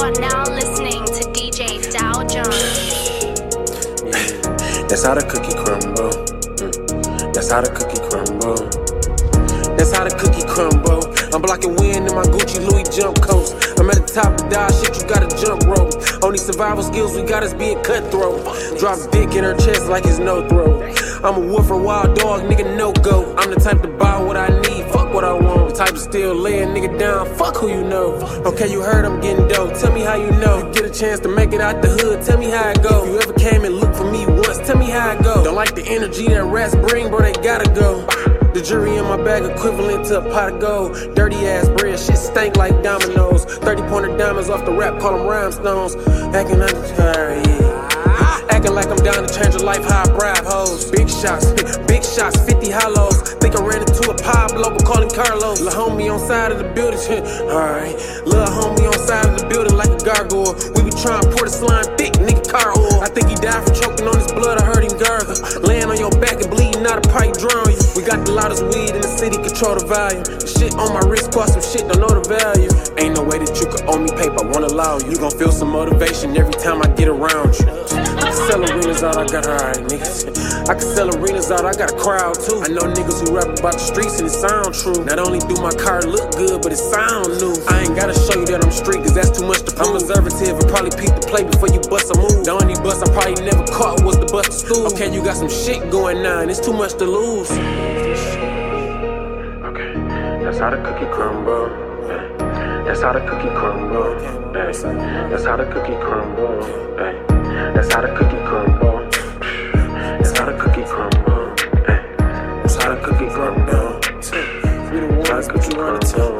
are now listening to DJ Dow Jones. That's how the cookie crumble. That's how the cookie crumble. That's how the cookie crumble. I'm blocking wind in my Gucci Louis jump coats. I'm at the top of the shit, you gotta jump rope. Only survival skills we got is being cutthroat. Drop dick in her chest like it's no throat. I'm a woofer, wild dog, nigga, no go. I'm the type to buy what I need, fuck what I want. The type to still lay a nigga down, fuck who you know. Okay, you heard I'm getting dope, tell me how you know. You get a chance to make it out the hood, tell me how it go. If you ever came and looked for me once, tell me how it go. Don't like the energy that rats bring, bro, they gotta go. The jury in my bag equivalent to a pot of gold. Dirty ass bread, shit stank like dominoes. 30-pointer diamonds off the rap, call them rhinestones. Acting like acting like I'm down to change your life, how I bribe hoes. Big shots, 50 hollows. Think I ran into a Pablo, but call him Carlos. Lil' homie on side of the building, alright. Lil' homie on side of the building like a gargoyle. We be trying to pour the slime thick, nigga, car oil. I think he died from choking on his blood, I heard him gargle. Laying on your back and bleeding out a pipe drawing you. We got the loudest weed in the city, control the volume. The shit on my wrist cost some shit, don't know the value. Ain't no way that you could owe me paper, I won't allow you. You gon' feel some motivation every time I get around you. I can sell arenas out, I got alright niggas. I can sell arenas out, I got a crowd too. I know niggas who rap about the streets and it sound true. Not only do my car look good, but it sound new. I ain't gotta show you that I'm street, cause that's too much to prove. I'm observative and probably peep the play before you bust a move. The only bust I probably never caught was the bust of stool. Okay, you got some shit going on, it's too much to lose. Okay, that's how the cookie crumble. That's how the cookie crumble. That's how the cookie crumble. That's how the cookie crumble. That's how the cookie crumble. That's how the cookie crumble. We the ones, but you run the town.